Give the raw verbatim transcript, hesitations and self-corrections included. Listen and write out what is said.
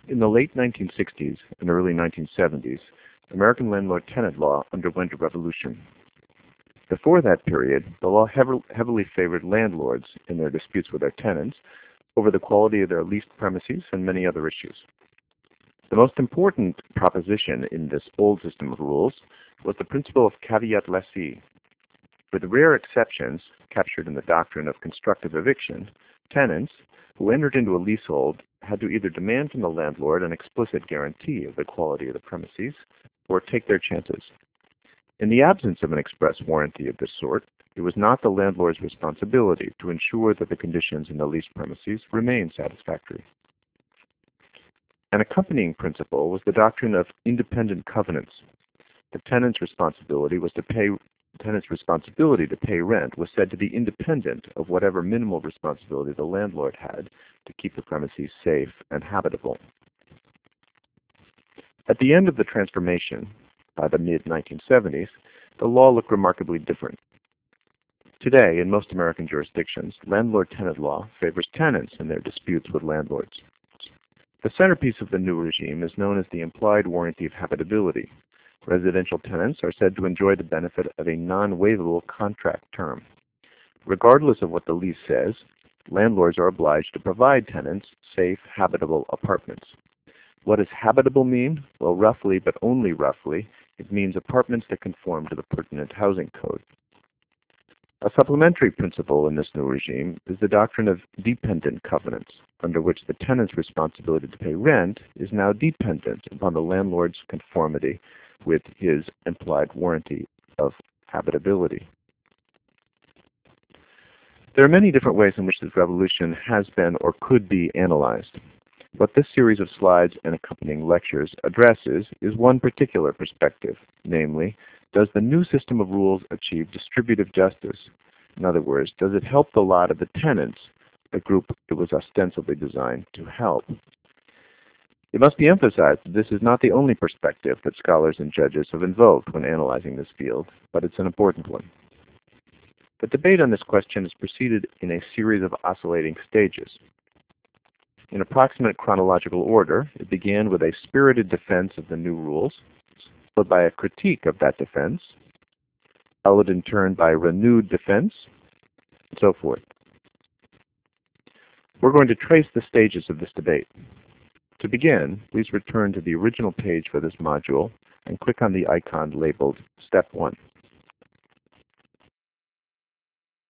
In the late nineteen sixties and early nineteen seventies, American landlord-tenant law underwent a revolution. Before that period, the law hev- heavily favored landlords in their disputes with their tenants over the quality of their leased premises and many other issues. The most important proposition in this old system of rules was the principle of caveat lesse. With rare exceptions captured in the doctrine of constructive eviction, tenants who entered into a leasehold had to either demand from the landlord an explicit guarantee of the quality of the premises or take their chances. In the absence of an express warranty of this sort, it was not the landlord's responsibility to ensure that the conditions in the leased premises remained satisfactory. An accompanying principle was the doctrine of independent covenants. The tenant's responsibility was to pay the tenant's responsibility to pay rent was said to be independent of whatever minimal responsibility the landlord had to keep the premises safe and habitable. At the end of the transformation, by the mid nineteen seventies, the law looked remarkably different. Today, in most American jurisdictions, landlord-tenant law favors tenants in their disputes with landlords. The centerpiece of the new regime is known as the implied warranty of habitability. Residential tenants are said to enjoy the benefit of a non-waivable contract term. Regardless of what the lease says, landlords are obliged to provide tenants safe, habitable apartments. What does habitable mean? Well, roughly, but only roughly, it means apartments that conform to the pertinent housing code. A supplementary principle in this new regime is the doctrine of dependent covenants, under which the tenant's responsibility to pay rent is now dependent upon the landlord's conformity with his implied warranty of habitability. There are many different ways in which this revolution has been or could be analyzed. What this series of slides and accompanying lectures addresses is one particular perspective, namely, does the new system of rules achieve distributive justice? In other words, does it help the lot of the tenants, a group it was ostensibly designed to help? It must be emphasized that this is not the only perspective that scholars and judges have invoked when analyzing this field, but it's an important one. The debate on this question is proceeded in a series of oscillating stages. In approximate chronological order, it began with a spirited defense of the new rules, followed by a critique of that defense, followed in turn by renewed defense, and so forth. We're going to trace the stages of this debate. To begin, please return to the original page for this module and click on the icon labeled Step one.